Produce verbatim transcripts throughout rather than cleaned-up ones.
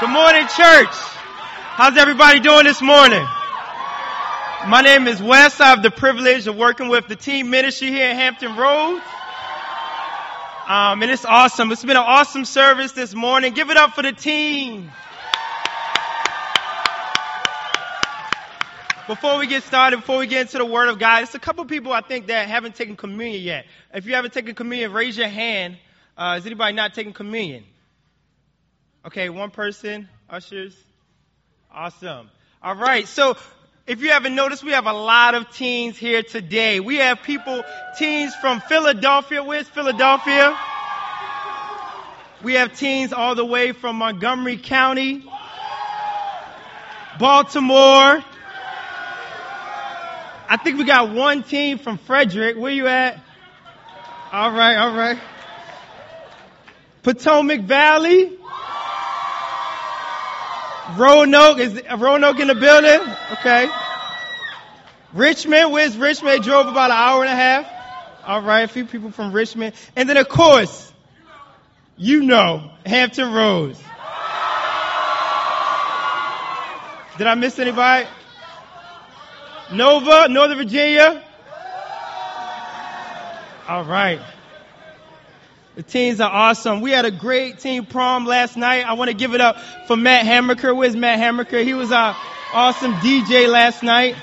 Good morning, church. How's everybody doing this morning? My name is Wes. I have the privilege of working with the team ministry here at Hampton Roads. Um, and it's awesome. It's been an awesome service this morning. Give it up for the team. Before we get started, before we get into the Word of God, there's a couple people I think that haven't taken communion yet. If you haven't taken communion, raise your hand. Uh, is anybody not taking communion? Okay, one person. Ushers. Awesome. All right. So if you haven't noticed, we have a lot of teens here today. We have people, teens from Philadelphia. Where's Philadelphia? We have teens all the way from Montgomery County, Baltimore. I think we got one team from Frederick. Where you at? All right, all right. Potomac Valley. Roanoke, is Roanoke in the building? Okay. Richmond, where's Richmond? They drove about an hour and a half. All right, a few people from Richmond. And then, of course, you know, Hampton Roads. Did I miss anybody? Nova, Northern Virginia. All right. The teens are awesome. We had a great team prom last night. I want to give it up for Matt Hammaker. Where's Matt Hammaker? He was our awesome D J last night.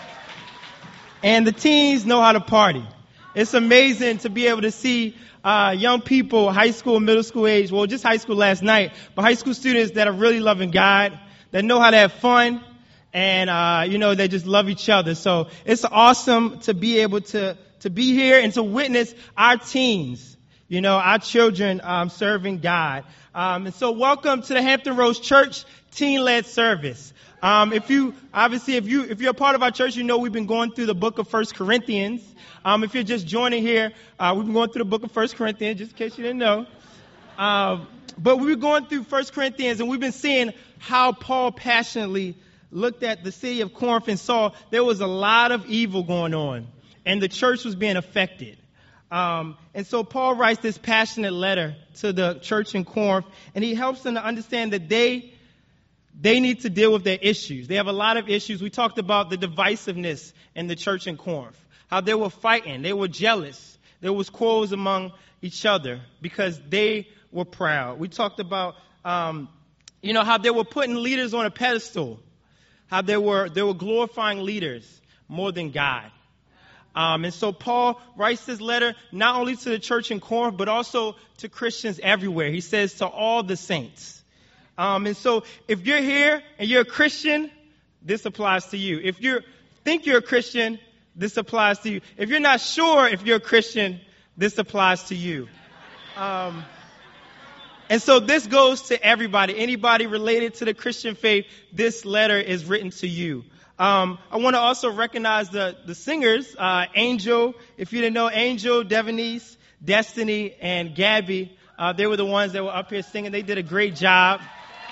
And the teens know how to party. It's amazing to be able to see uh, young people, high school, middle school age, well, just high school last night, but high school students that are really loving God, that know how to have fun, and, uh, you know, they just love each other. So it's awesome to be able to, to be here and to witness our teens. You know, our children um, serving God. Um, and so welcome to the Hampton Roads Church teen-led service. Um, if you, obviously, if you, if you're a part of our church, you know we've been going through the book of First Corinthians. Um, if you're just joining here, uh, we've been going through the book of First Corinthians, just in case you didn't know. Um, but we've been going through First Corinthians, and we've been seeing how Paul passionately looked at the city of Corinth and saw there was a lot of evil going on, and the church was being affected. Um, and so Paul writes this passionate letter to the church in Corinth, and he helps them to understand that they they need to deal with their issues. They have a lot of issues. We talked about the divisiveness in the church in Corinth, how they were fighting, they were jealous, there was quarrels among each other because they were proud. We talked about um, you know how they were putting leaders on a pedestal, how they were they were glorifying leaders more than God. Um, and so Paul writes this letter not only to the church in Corinth, but also to Christians everywhere. He says to all the saints. Um, and so if you're here and you're a Christian, this applies to you. If you think you're a Christian, this applies to you. If you're not sure if you're a Christian, this applies to you. Um, and so this goes to everybody. Anybody related to the Christian faith, this letter is written to you. Um, I want to also recognize the, the singers, uh, Angel. If you didn't know, Angel, Devonice, Destiny, and Gabby, uh, they were the ones that were up here singing. They did a great job.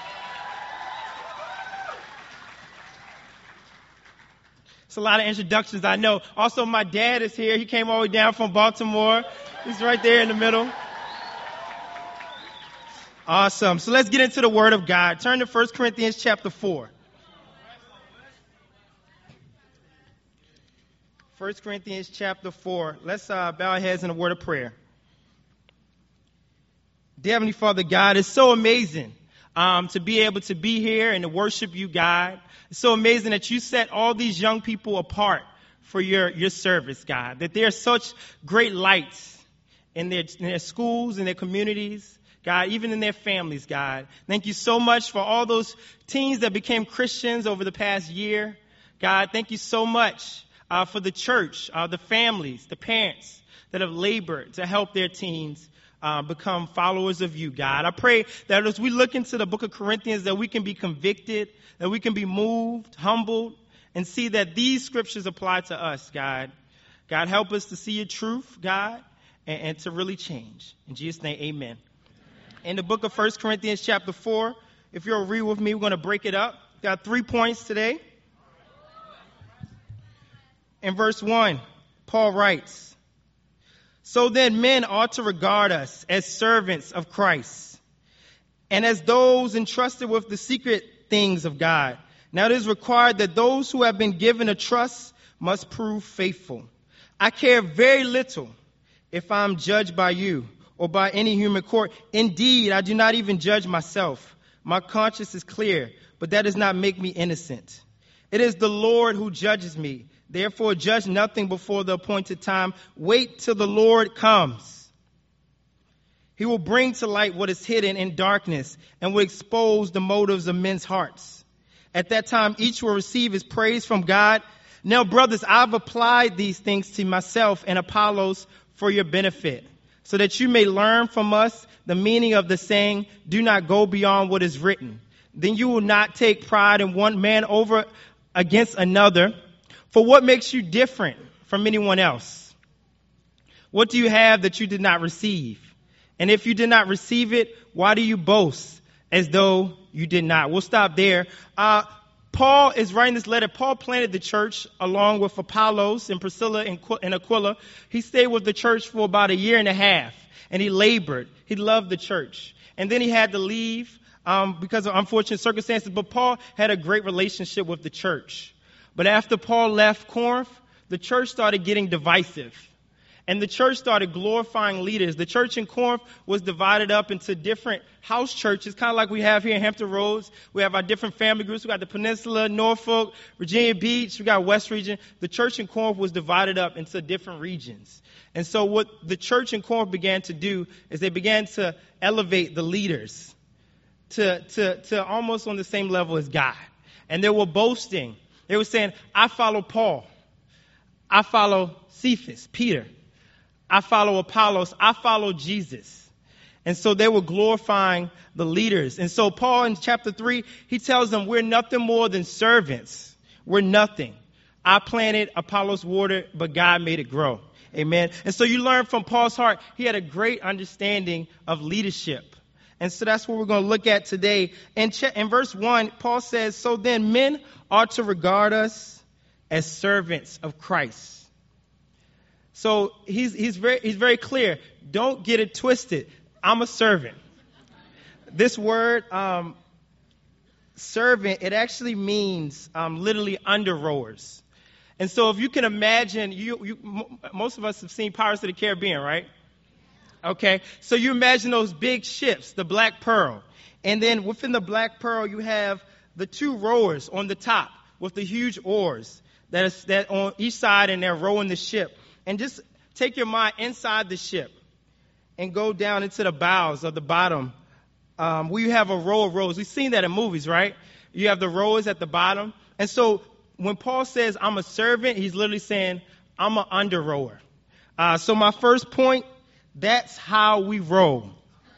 It's a lot of introductions, I know. Also, my dad is here. He came all the way down from Baltimore. He's right there in the middle. Awesome. So let's get into the Word of God. Turn to First Corinthians chapter four. First Corinthians chapter four. Let's uh, bow our heads in a word of prayer. Dear Heavenly Father God, it's so amazing um, to be able to be here and to worship you, God. It's so amazing that you set all these young people apart for your, your service, God. That they're such great lights in their, in their schools, in their communities, God, even in their families, God. Thank you so much for all those teens that became Christians over the past year. God, thank you so much. Uh, for the church, uh, the families, the parents that have labored to help their teens uh, become followers of you, God. I pray that as we look into the book of Corinthians, that we can be convicted, that we can be moved, humbled, and see that these scriptures apply to us, God. God, help us to see your truth, God, and, and to really change. In Jesus' name, amen. In the book of First Corinthians chapter four, if you'll read with me, we're going to break it up. Got three points today. In verse one, Paul writes, "So then men ought to regard us as servants of Christ and as those entrusted with the secret things of God. Now it is required that those who have been given a trust must prove faithful. I care very little if I am judged by you or by any human court. Indeed, I do not even judge myself. My conscience is clear, but that does not make me innocent. It is the Lord who judges me. Therefore, judge nothing before the appointed time. Wait till the Lord comes. He will bring to light what is hidden in darkness and will expose the motives of men's hearts. At that time, each will receive his praise from God. Now, brothers, I've applied these things to myself and Apollos for your benefit, so that you may learn from us the meaning of the saying, do not go beyond what is written. Then you will not take pride in one man over against another. For what makes you different from anyone else? What do you have that you did not receive? And if you did not receive it, why do you boast as though you did not? We'll stop there. Uh, Paul is writing this letter. Paul planted the church along with Apollos and Priscilla and Aquila. He stayed with the church for about a year and a half, and he labored. He loved the church. And then he had to leave um, because of unfortunate circumstances. But Paul had a great relationship with the church. But after Paul left Corinth, the church started getting divisive. And the church started glorifying leaders. The church in Corinth was divided up into different house churches, kind of like we have here in Hampton Roads. We have our different family groups. We got the Peninsula, Norfolk, Virginia Beach. We got West Region. The church in Corinth was divided up into different regions. And so what the church in Corinth began to do is they began to elevate the leaders to, to, to almost on the same level as God. And they were boasting. They were saying, I follow Paul. I follow Cephas, Peter. I follow Apollos. I follow Jesus. And so they were glorifying the leaders. And so Paul in chapter three, he tells them we're nothing more than servants. We're nothing. I planted, Apollos watered, but God made it grow. Amen. And so you learn from Paul's heart, he had a great understanding of leadership. And so that's what we're going to look at today. In, ch- in verse one, Paul says, so then men ought to regard us as servants of Christ. So he's he's very he's very clear. Don't get it twisted. I'm a servant. This word, um, servant, it actually means um, literally under rowers. And so if you can imagine, you, you most of us have seen Pirates of the Caribbean, right? Okay, so you imagine those big ships, the Black Pearl, and then within the Black Pearl you have the two rowers on the top with the huge oars that is that on each side, and they're rowing the ship. And just take your mind inside the ship and go down into the bows of the bottom um, where you have a row of rowers. We've seen that in movies, right? You have the rowers at the bottom. And so when Paul says, I'm a servant, he's literally saying, I'm an under rower. Uh, so my first point, that's how we row.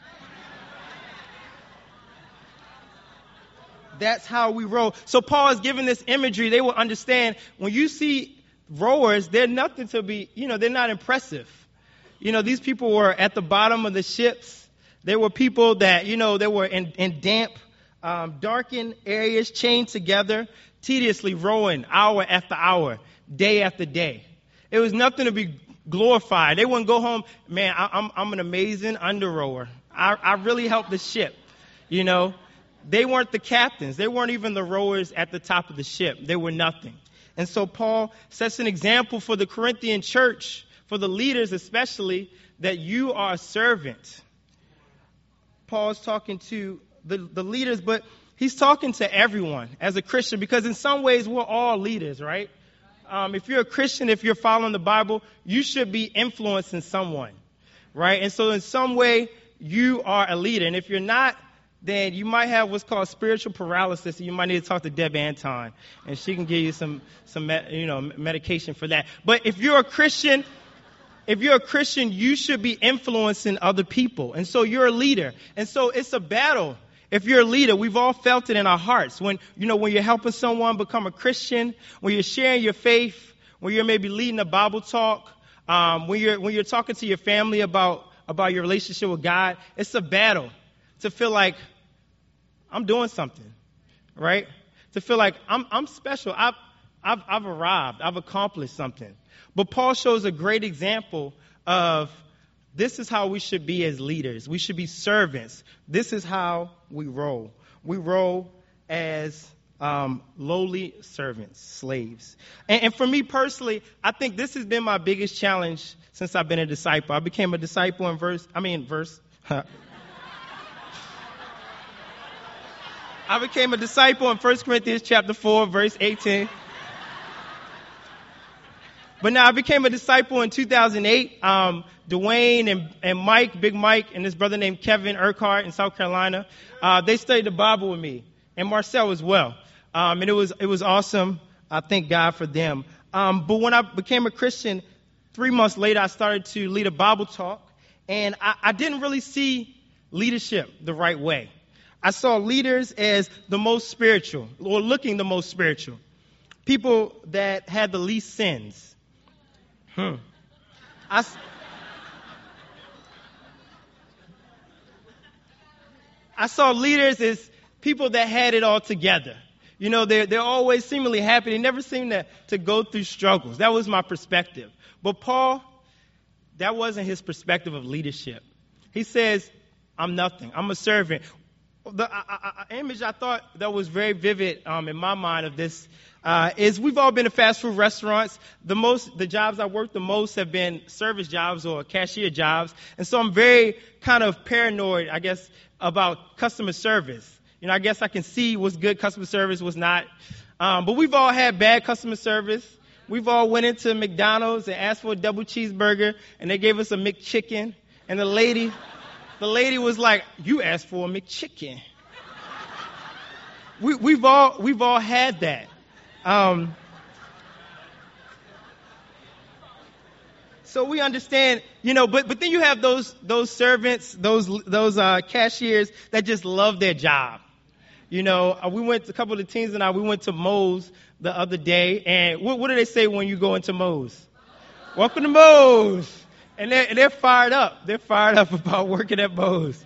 That's how we row. So Paul is giving this imagery. They will understand when you see rowers, they're nothing to be, you know, they're not impressive. You know, these people were at the bottom of the ships. They were people that, you know, they were in, in damp, um, darkened areas, chained together, tediously rowing hour after hour, day after day. It was nothing to be glorified. They wouldn't go home, man, I, I'm, I'm an amazing under rower. I, I really helped the ship, you know. They weren't the captains. They weren't even the rowers at the top of the ship. They were nothing. And so Paul sets an example for the Corinthian church, for the leaders especially, that you are a servant. Paul's talking to the, the leaders, but he's talking to everyone as a Christian, because in some ways we're all leaders, right? Um, if you're a Christian, if you're following the Bible, you should be influencing someone, right? And so in some way you are a leader. And if you're not, then you might have what's called spiritual paralysis. And you might need to talk to Deb Anton, and she can give you some, some, you know, medication for that. But if you're a Christian, if you're a Christian, you should be influencing other people. And so you're a leader. And so it's a battle. If you're a leader, we've all felt it in our hearts. When, you know, when you're helping someone become a Christian, when you're sharing your faith, when you're maybe leading a Bible talk, um, when you're, when you're talking to your family about, about your relationship with God, it's a battle to feel like I'm doing something, right? To feel like I'm, I'm special. I've, I've, I've arrived. I've accomplished something. But Paul shows a great example of This is how we should be as leaders. We should be servants. This is how we roll. We roll as um, lowly servants, slaves. And, and for me personally, I think this has been my biggest challenge since I've been a disciple. I became a disciple in verse, I mean, verse. I became a disciple in First Corinthians chapter four, verse eighteen. But now I became a disciple in two thousand eight. Um, Dwayne and, and Mike, Big Mike, and his brother named Kevin Urquhart in South Carolina, uh, they studied the Bible with me, and Marcel as well. Um, and it was it was awesome. I thank God for them. Um, but when I became a Christian, three months later, I started to lead a Bible talk, and I, I didn't really see leadership the right way. I saw leaders as the most spiritual, or looking the most spiritual, people that had the least sins. Hmm. I, I saw leaders as people that had it all together. You know, they're, they're always seemingly happy. They never seem to, to go through struggles. That was my perspective. But Paul, that wasn't his perspective of leadership. He says, I'm nothing. I'm a servant. The I, I, image I thought that was very vivid um, in my mind of this uh, is we've all been to fast food restaurants. The most, the jobs I worked the most have been service jobs or cashier jobs. And so I'm very kind of paranoid, I guess, about customer service. You know, I guess I can see what's good customer service, what's not. Um, but we've all had bad customer service. We've all went into McDonald's and asked for a double cheeseburger, and they gave us a McChicken. And the lady, the lady was like, "You asked for a McChicken." We, we've all we've all had that. Um, so we understand, you know. But but then you have those those servants, those those uh, cashiers that just love their job. You know, uh, we went, a couple of the teens and I, we went to Moe's the other day, and what, what do they say when you go into Moe's? Welcome to Moe's. And they're, and they're fired up. They're fired up about working at Moe's.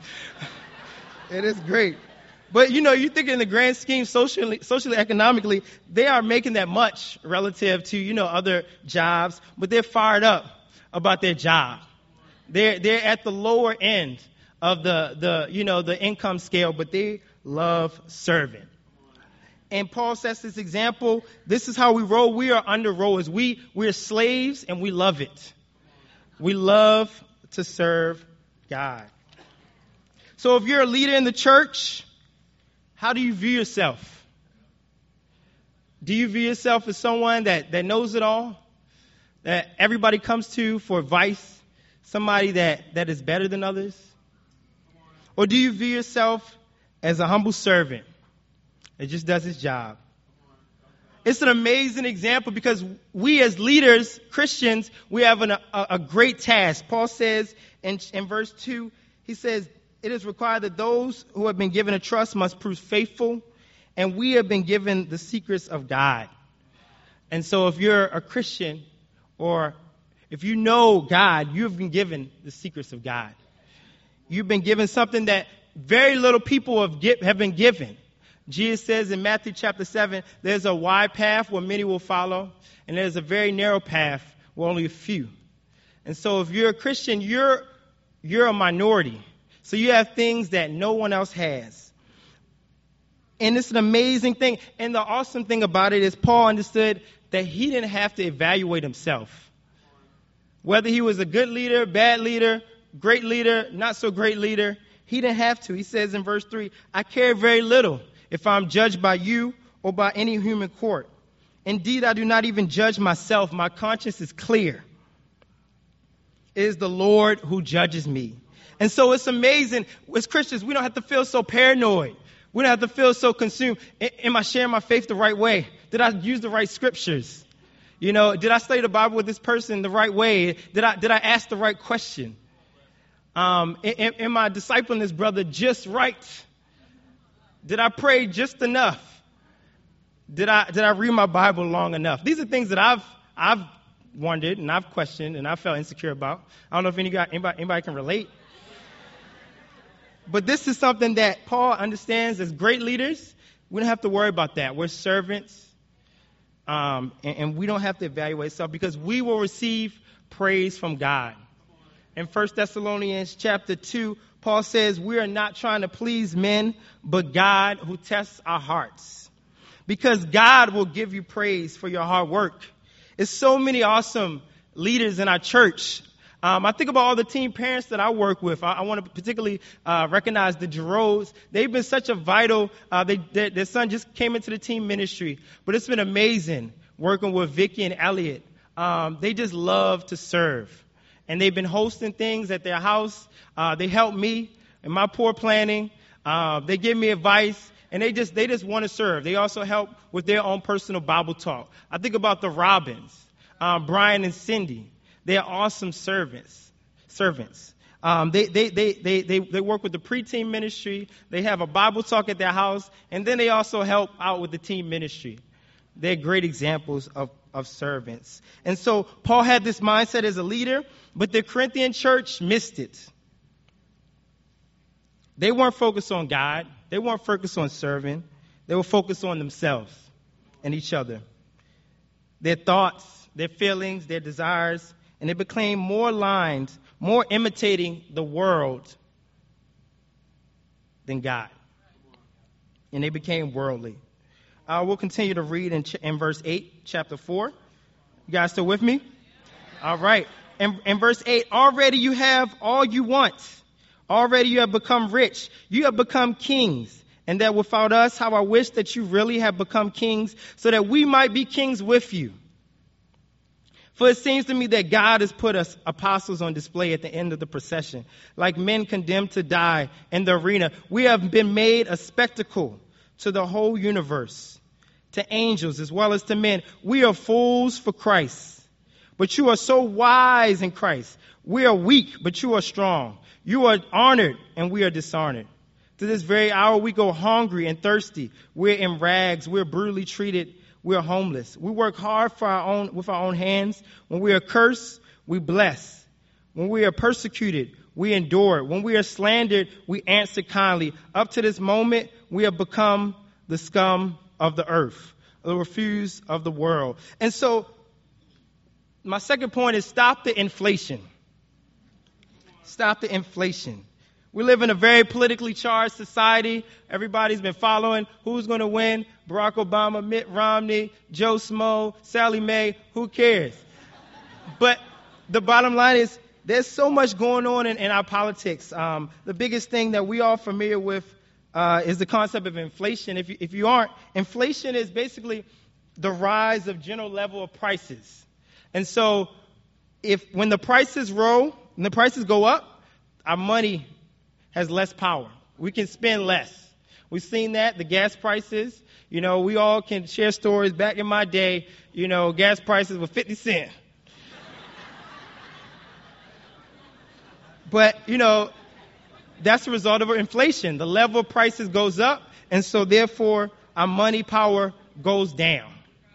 It is great. But, you know, you think in the grand scheme, socially, socially, economically, they are making that much relative to, you know, other jobs, but they're fired up about their job. They're, they're at the lower end of the, the, you know, the income scale, but they love serving. And Paul sets this example. This is how we roll. We are under rowers. We, we're slaves and we love it. We love to serve God. So if you're a leader in the church, how do you view yourself? Do you view yourself as someone that, that knows it all? That everybody comes to for advice? Somebody that, that is better than others? Or do you view yourself as a humble servant that just does his job? It's an amazing example because we as leaders, Christians, we have an, a, a great task. Paul says in, in verse two, he says, it is required that those who have been given a trust must prove faithful, and we have been given the secrets of God. And so if you're a Christian or if you know God, you have been given the secrets of God. You've been given something that very little people have, get, have been given. Jesus says in Matthew chapter seven, there's a wide path where many will follow, and there's a very narrow path where only a few. And so if you're a Christian, you're you're a minority. So you have things that no one else has. And it's an amazing thing. And the awesome thing about it is Paul understood that he didn't have to evaluate himself. Whether he was a good leader, bad leader, great leader, not so great leader, he didn't have to. He says in verse three, I care very little if I'm judged by you or by any human court. Indeed, I do not even judge myself. My conscience is clear. It is the Lord who judges me. And so it's amazing. As Christians, we don't have to feel so paranoid. We don't have to feel so consumed. Am I sharing my faith the right way? Did I use the right scriptures? You know, did I study the Bible with this person the right way? Did I did I ask the right question? Um, am, am I discipling this brother just right? Did I pray just enough? Did I did I read my Bible long enough? These are things that I've I've wondered and I've questioned and I felt insecure about. I don't know if any guy, anybody anybody can relate. But this is something that Paul understands as great leaders. We don't have to worry about that. We're servants, um, and, and we don't have to evaluate ourselves because we will receive praise from God. In First Thessalonians chapter two, Paul says, we are not trying to please men, but God who tests our hearts. Because God will give you praise for your hard work. There's so many awesome leaders in our church. Um, I think about all the teen parents that I work with. I, I want to particularly uh, recognize the Giroux. They've been such a vital, uh, they, their, their son just came into the teen ministry. But it's been amazing working with Vicky and Elliot. Um, they just love to serve. And they've been hosting things at their house. Uh, they help me in my poor planning. Uh, they give me advice. And they just they just want to serve. They also help with their own personal Bible talk. I think about the Robins, um, Brian and Cindy. They're awesome servants. Servants. Um, they, they, they, they, they, they work with the preteen ministry. They have a Bible talk at their house. And then they also help out with the teen ministry. They're great examples of, of servants. And so Paul had this mindset as a leader, but the Corinthian church missed it. They weren't focused on God. They weren't focused on serving. They were focused on themselves and each other. Their thoughts, their feelings, their desires, and they became more aligned, more imitating the world than God. And they became worldly. Uh, we'll continue to read in, ch- in verse eight, chapter four. You guys still with me? All right. In, in verse eight, already you have all you want. Already you have become rich. You have become kings. And that without us, how I wish that you really have become kings so that we might be kings with you. For it seems to me that God has put us apostles on display at the end of the procession. Like men condemned to die in the arena, we have been made a spectacle to the whole universe, to angels as well as to men. We are fools for Christ, but you are so wise in Christ. We are weak, but you are strong. You are honored, and we are dishonored. To this very hour, we go hungry and thirsty. We're in rags. We're brutally treated. We're homeless. We work hard for our own, with our own hands. When we are cursed, we bless. When we are persecuted, we endure. When we are slandered, we answer kindly. Up to this moment, we have become the scum of the earth, the refuse of the world. And so, my second point is stop the inflation. Stop the inflation. We live in a very politically charged society. Everybody's been following who's going to win. Barack Obama, Mitt Romney, Joe Smo, Sally Mae. Who cares? But the bottom line is there's so much going on in, in our politics. Um, the biggest thing that we are familiar with uh, is the concept of inflation. If you, if you aren't, inflation is basically the rise of general level of prices. And so if when the prices roll, when the prices go up, our money has less power. We can spend less. We've seen that, the gas prices. You know, we all can share stories. Back in my day, you know, gas prices were fifty cents. But, you know, that's the result of inflation. The level of prices goes up, and so therefore our money power goes down.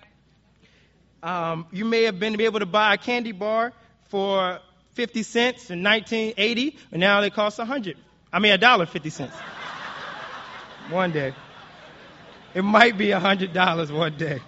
Um, you may have been able to buy a candy bar for fifty cents in nineteen eighty, and now they cost one hundred. I mean, a dollar fifty cents. One day. It might be one hundred dollars one day.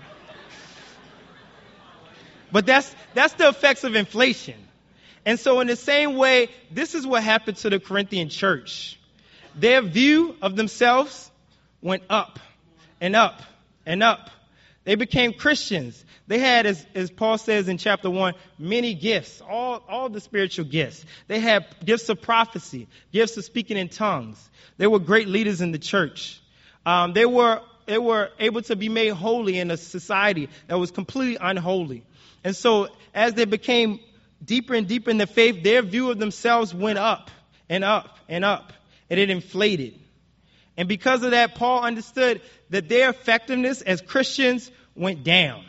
But that's that's the effects of inflation. And so in the same way, this is what happened to the Corinthian church. Their view of themselves went up and up and up. They became Christians. They had, as, as Paul says in chapter one, many gifts, all, all the spiritual gifts. They had gifts of prophecy, gifts of speaking in tongues. They were great leaders in the church. Um, they were they were able to be made holy in a society that was completely unholy. And so as they became deeper and deeper in the faith, their view of themselves went up and up and up, and it inflated. And because of that, Paul understood that their effectiveness as Christians went down.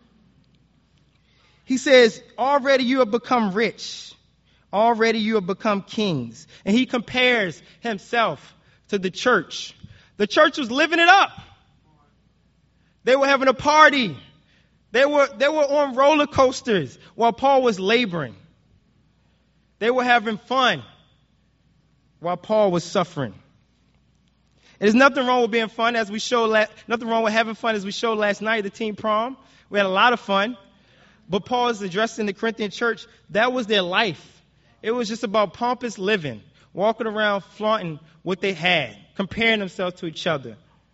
He says, already you have become rich. Already you have become kings. And he compares himself to the church. The church was living it up. They were having a party. They were, they were on roller coasters while Paul was laboring. They were having fun while Paul was suffering. There's nothing wrong with being fun, as we showed. La- nothing wrong with having fun, as we showed last night at the teen prom. We had a lot of fun. But Paul is addressing the Corinthian church. That was their life. It was just about pompous living, walking around flaunting what they had, comparing themselves to each other.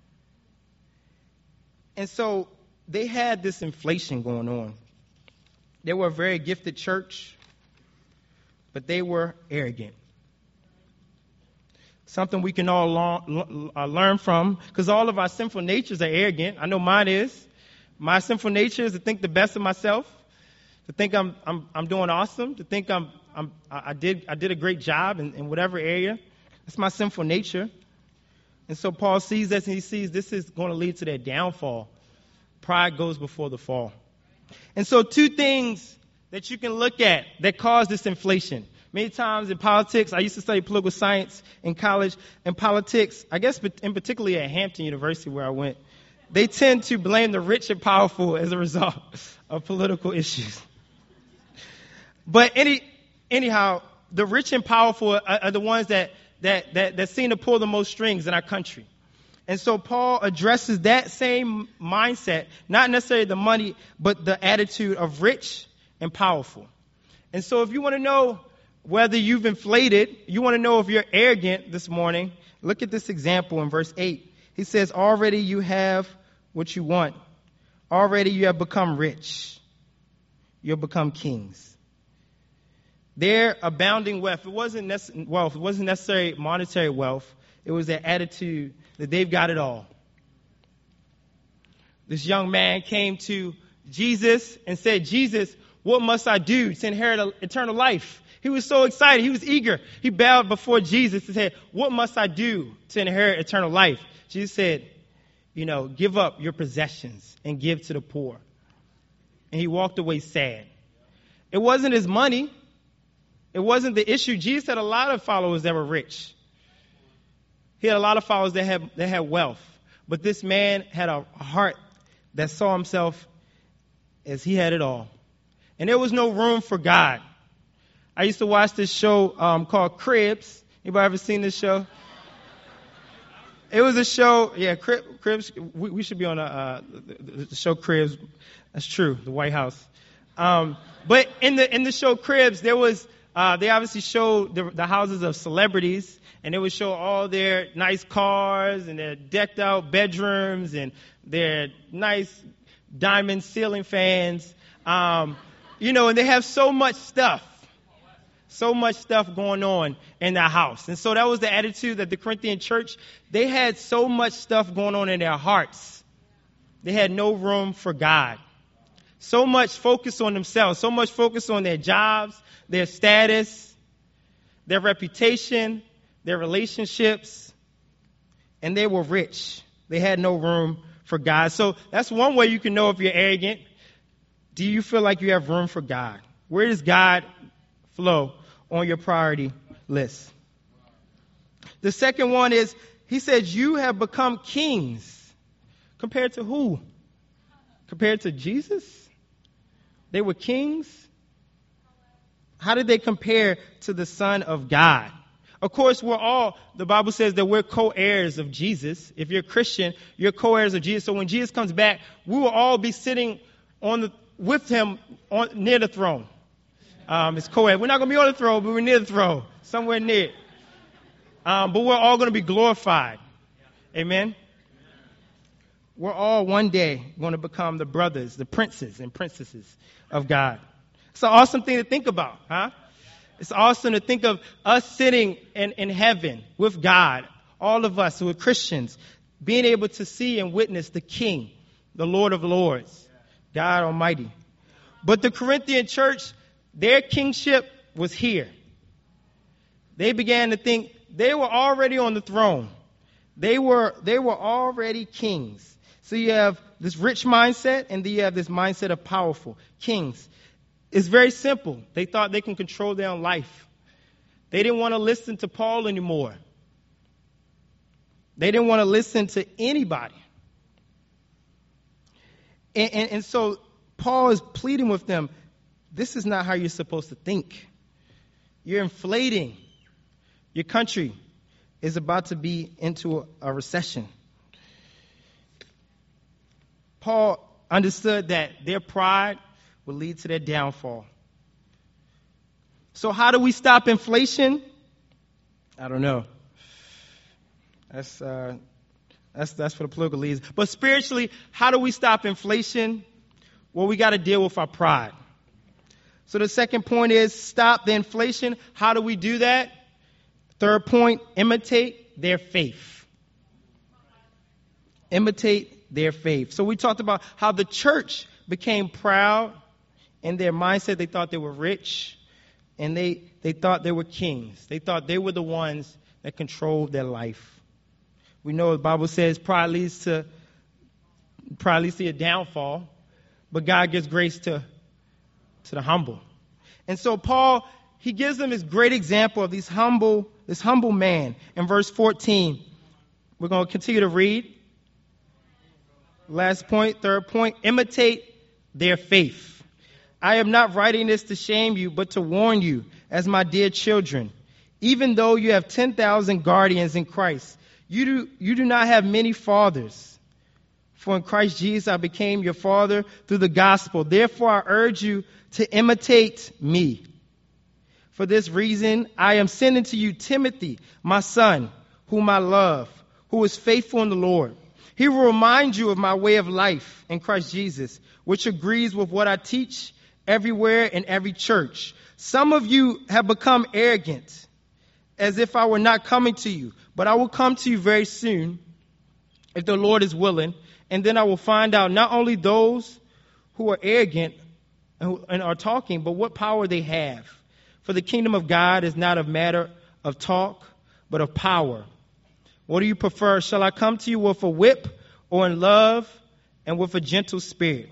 And so they had this inflation going on. They were a very gifted church, but they were arrogant. Something we can all long, uh, learn from, because all of our sinful natures are arrogant. I know mine is. My sinful nature is to think the best of myself, to think I'm I'm I'm doing awesome, to think I'm I'm I did I did a great job in, in whatever area. That's my sinful nature. And so Paul sees this, and he sees this is going to lead to their downfall. Pride goes before the fall. And so two things that you can look at that cause this inflation. Many times in politics, I used to study political science in college. In politics, I guess in particularly at Hampton University where I went, they tend to blame the rich and powerful as a result of political issues. But any, anyhow, the rich and powerful are, are the ones that, that, that, that seem to pull the most strings in our country. And so Paul addresses that same mindset, not necessarily the money, but the attitude of rich and powerful. And so if you want to know whether you've inflated, you want to know if you're arrogant this morning, look at this example in verse eight. He says, already you have what you want. Already you have become rich. You'll become kings. Their abounding wealth, it wasn't nece- wealth, it wasn't necessarily monetary wealth. It was their attitude that they've got it all. This young man came to Jesus and said, Jesus, what must I do to inherit eternal life? He was so excited. He was eager. He bowed before Jesus and said, what must I do to inherit eternal life? Jesus said, you know, give up your possessions and give to the poor. And he walked away sad. It wasn't his money. It wasn't the issue. Jesus had a lot of followers that were rich. He had a lot of followers that had, that had wealth. But this man had a heart that saw himself as he had it all. And there was no room for God. I used to watch this show um, called Cribs. Anybody ever seen this show? It was a show, yeah, Cribs. We, we should be on a, uh, the, the show Cribs. That's true, the White House. Um, but in the in the show Cribs, there was uh, they obviously showed the, the houses of celebrities, and they would show all their nice cars and their decked out bedrooms and their nice diamond ceiling fans. Um, you know, and they have so much stuff. So much stuff going on in their house. And so that was the attitude that the Corinthian church, they had so much stuff going on in their hearts. They had no room for God. So much focus on themselves, so much focus on their jobs, their status, their reputation, their relationships, and they were rich. They had no room for God. So that's one way you can know if you're arrogant. Do you feel like you have room for God? Where does God flow on your priority list? The second one is, he says, you have become kings. Compared to who? Compared to Jesus? They were kings? How did they compare to the Son of God? Of course, we're all, the Bible says that we're co-heirs of Jesus. If you're a Christian, you're co-heirs of Jesus. So when Jesus comes back, we will all be sitting on the, with him on, near the throne. Um, it's co-ed. We're not going to be on the throne, but we're near the throne, somewhere near. Um, but we're all going to be glorified. Amen? We're all one day going to become the brothers, the princes and princesses of God. It's an awesome thing to think about, huh? It's awesome to think of us sitting in, in heaven with God, all of us who are Christians, being able to see and witness the King, the Lord of Lords, God Almighty. But the Corinthian church, their kingship was here. They began to think they were already on the throne. They were, they were already kings. So you have this rich mindset, and then you have this mindset of powerful kings. It's very simple. They thought they can control their own life. They didn't want to listen to Paul anymore. They didn't want to listen to anybody. And, and, and so Paul is pleading with them, this is not how you're supposed to think. You're inflating. Your country is about to be into a, a recession. Paul understood that their pride would lead to their downfall. So how do we stop inflation? I don't know. That's uh, that's that's for the political leaders. But spiritually, how do we stop inflation? Well, we got to deal with our pride. So the second point is stop the inflation. How do we do that? Third point, imitate their faith. Imitate their faith. So we talked about how the church became proud in their mindset. They thought they were rich, and they, they thought they were kings. They thought they were the ones that controlled their life. We know the Bible says pride leads to pride leads to a downfall, but God gives grace to, to the humble. And so Paul, he gives them this great example of these humble, this humble man. In verse fourteen, we're going to continue to read. Last point, third point, imitate their faith. I am not writing this to shame you, but to warn you, as my dear children. Even though you have ten thousand guardians in Christ, you do, you do not have many fathers. For in Christ Jesus I became your father through the gospel. Therefore I urge you to imitate me. For this reason I am sending to you Timothy, my son, whom I love, who is faithful in the Lord. He will remind you of my way of life in Christ Jesus, which agrees with what I teach everywhere in every church. Some of you have become arrogant, as if I were not coming to you. But I will come to you very soon, if the Lord is willing. And then I will find out not only those who are arrogant and are talking, but what power they have. For the kingdom of God is not a matter of talk, but of power. What do you prefer? Shall I come to you with a whip, or in love and with a gentle spirit?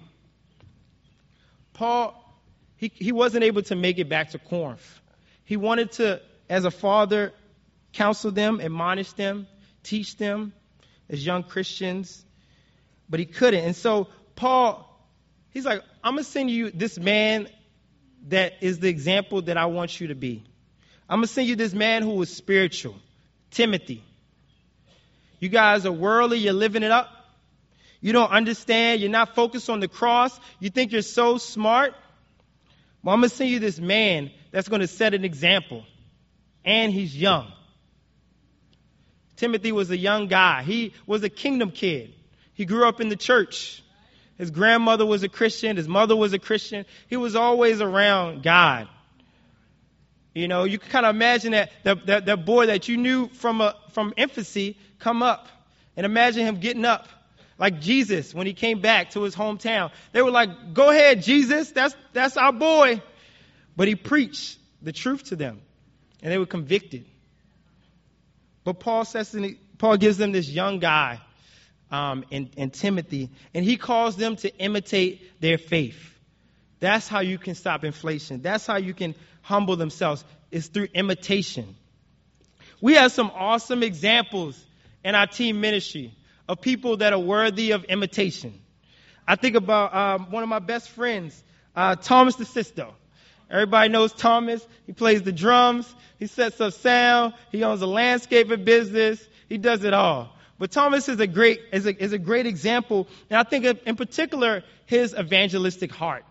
Paul, he, he wasn't able to make it back to Corinth. He wanted to, as a father, counsel them, admonish them, teach them as young Christians, but he couldn't. And so Paul, he's like, I'm going to send you this man that is the example that I want you to be. I'm going to send you this man who was spiritual, Timothy. You guys are worldly, you're living it up. You don't understand, you're not focused on the cross. You think you're so smart. Well, I'm going to send you this man that's going to set an example. And he's young. Timothy was a young guy. He was a kingdom kid. He grew up in the church. His grandmother was a Christian. His mother was a Christian. He was always around God. You know, you can kind of imagine that, that, that, that boy that you knew from, a, from infancy come up. And imagine him getting up like Jesus when he came back to his hometown. They were like, go ahead, Jesus. That's, that's our boy. But he preached the truth to them. And they were convicted. But Paul says, Paul gives them this young guy um, in, in Timothy, and he calls them to imitate their faith. That's how you can stop inflation. That's how you can humble themselves, is through imitation. We have some awesome examples in our team ministry of people that are worthy of imitation. I think about um, one of my best friends, uh, Thomas DeSisto. Everybody knows Thomas. He plays the drums. He sets up sound. He owns a landscaping business. He does it all. But Thomas is a great is a, is a great example, and I think of, in particular, his evangelistic heart.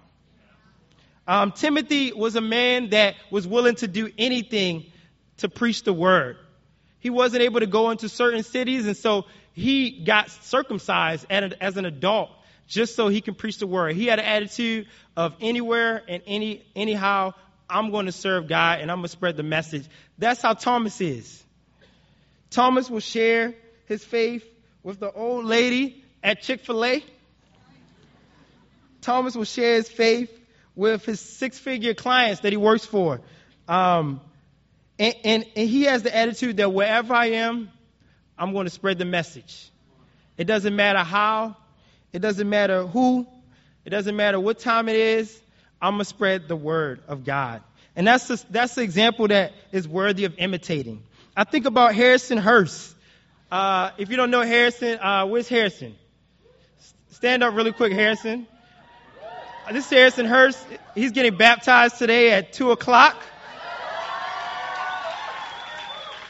Um, Timothy was a man that was willing to do anything to preach the word. He wasn't able to go into certain cities, and so he got circumcised as an adult just so he can preach the word. He had an attitude of anywhere and any anyhow, I'm going to serve God and I'm going to spread the message. That's how Thomas is. Thomas will share his faith with the old lady at Chick-fil-A. Thomas will share his faith with his six-figure clients that he works for. Um, and, and, and he has the attitude that wherever I am, I'm going to spread the message. It doesn't matter how. It doesn't matter who. It doesn't matter what time it is. I'm going to spread the word of God. And that's a, that's an example that is worthy of imitating. I think about Harrison Hurst. Uh, if you don't know Harrison, uh, where's Harrison? Stand up really quick, Harrison. Uh, this is Harrison Hurst. He's getting baptized today at two o'clock.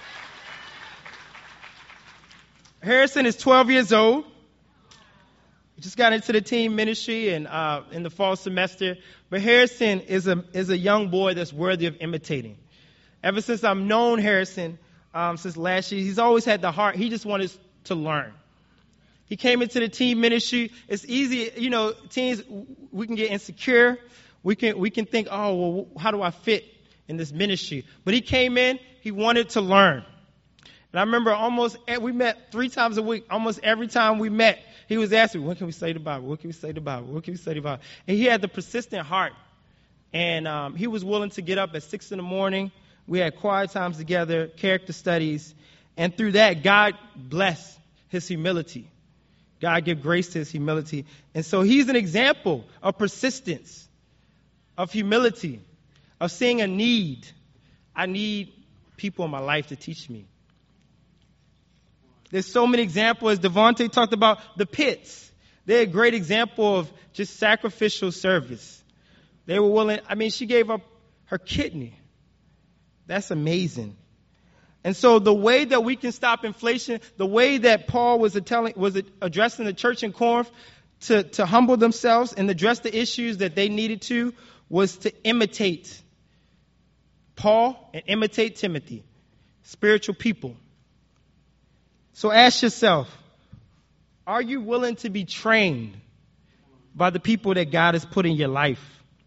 Harrison is twelve years old. just got into the teen ministry and uh, in the fall semester. But Harrison is a is a young boy that's worthy of imitating. Ever since I've known Harrison, um, since last year, he's always had the heart. He just wanted to learn. He came into the teen ministry. It's easy, you know, teens, we can get insecure. We can we can think, oh, well, how do I fit in this ministry? But he came in, he wanted to learn. And I remember almost, we met three times a week. Almost every time we met, he was asking, when can we study the Bible? What can we study the Bible? What can we study the Bible? And he had the persistent heart. And um, he was willing to get up at six in the morning. We had quiet times together, character studies. And through that, God blessed his humility. God gave grace to his humility. And so he's an example of persistence, of humility, of seeing a need. I need people in my life to teach me. There's so many examples. As Devontae talked about the pits. They're a great example of just sacrificial service. They were willing. I mean, she gave up her kidney. That's amazing. And so the way that we can stop inflation, the way that Paul was telling, was addressing the church in Corinth to, to humble themselves and address the issues that they needed to, was to imitate Paul and imitate Timothy, spiritual people. So ask yourself, are you willing to be trained by the people that God has put in your life?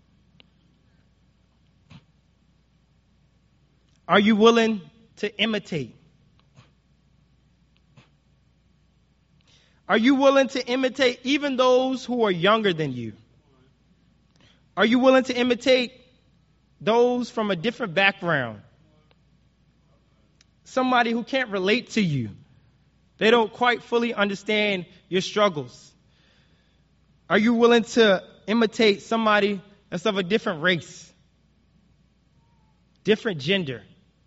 Are you willing to imitate? Are you willing to imitate even those who are younger than you? Are you willing to imitate those from a different background? Somebody who can't relate to you. They don't quite fully understand your struggles. Are you willing to imitate somebody that's of a different race, different gender?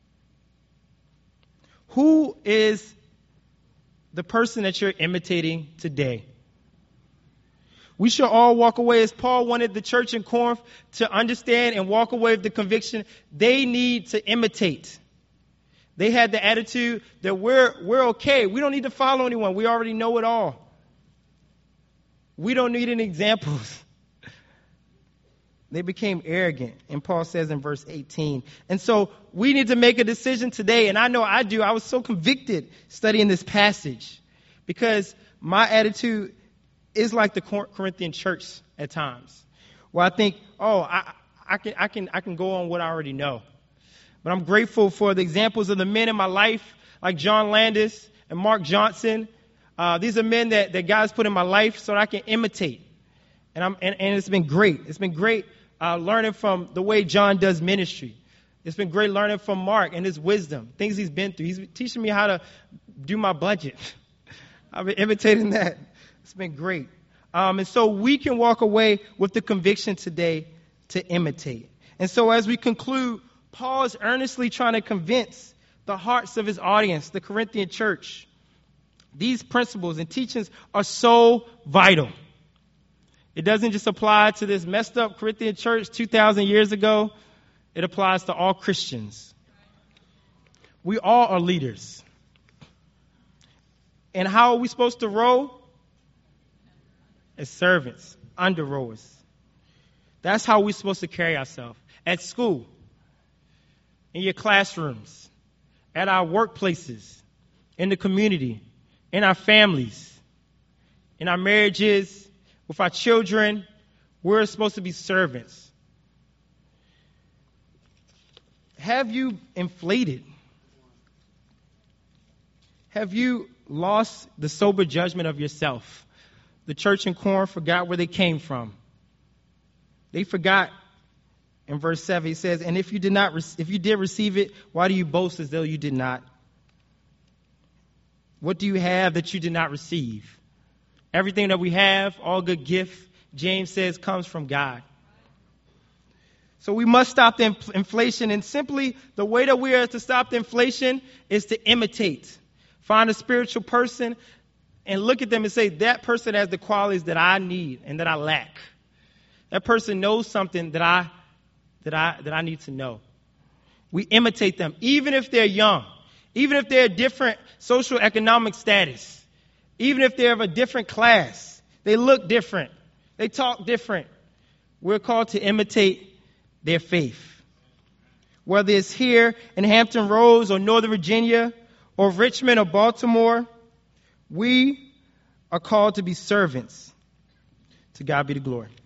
Who is the person that you're imitating today? We should all walk away, as Paul wanted the church in Corinth to understand and walk away with the conviction they need to imitate. They had the attitude that we're we're okay. We don't need to follow anyone. We already know it all. We don't need any examples. They became arrogant. And Paul says in verse eighteen. And so we need to make a decision today. And I know I do. I was so convicted studying this passage because my attitude is like the Corinthian church at times, where I think, oh, I, I can I can I can go on what I already know. But I'm grateful for the examples of the men in my life, like John Landis and Mark Johnson. Uh, these are men that, that God's put in my life so that I can imitate. And, I'm, and, and it's been great. It's been great uh, learning from the way John does ministry. It's been great learning from Mark and his wisdom, things he's been through. He's teaching me how to do my budget. I've been imitating that. It's been great. Um, and so we can walk away with the conviction today to imitate. And so as we conclude, Paul is earnestly trying to convince the hearts of his audience, the Corinthian church. These principles and teachings are so vital. It doesn't just apply to this messed up Corinthian church two thousand years ago. It applies to all Christians. We all are leaders. And how are we supposed to row? As servants, under rowers. That's how we're supposed to carry ourselves. At school, in your classrooms, at our workplaces, in the community, in our families, in our marriages, with our children, we're supposed to be servants. Have you inflated? Have you lost the sober judgment of yourself? The church in Corinth forgot where they came from. They forgot. In verse seven, he says, and if you did not, if you did receive it, why do you boast as though you did not? What do you have that you did not receive? Everything that we have, all good gift, James says, comes from God. So we must stop the inflation. And simply, the way that we are to stop the inflation is to imitate. Find a spiritual person and look at them and say, that person has the qualities that I need and that I lack. That person knows something that I that I that I need to know. We imitate them, even if they're young, even if they're a different social economic status, even if they're of a different class. They look different. They talk different. We're called to imitate their faith. Whether it's here in Hampton Roads or Northern Virginia or Richmond or Baltimore, we are called to be servants. To God be the glory.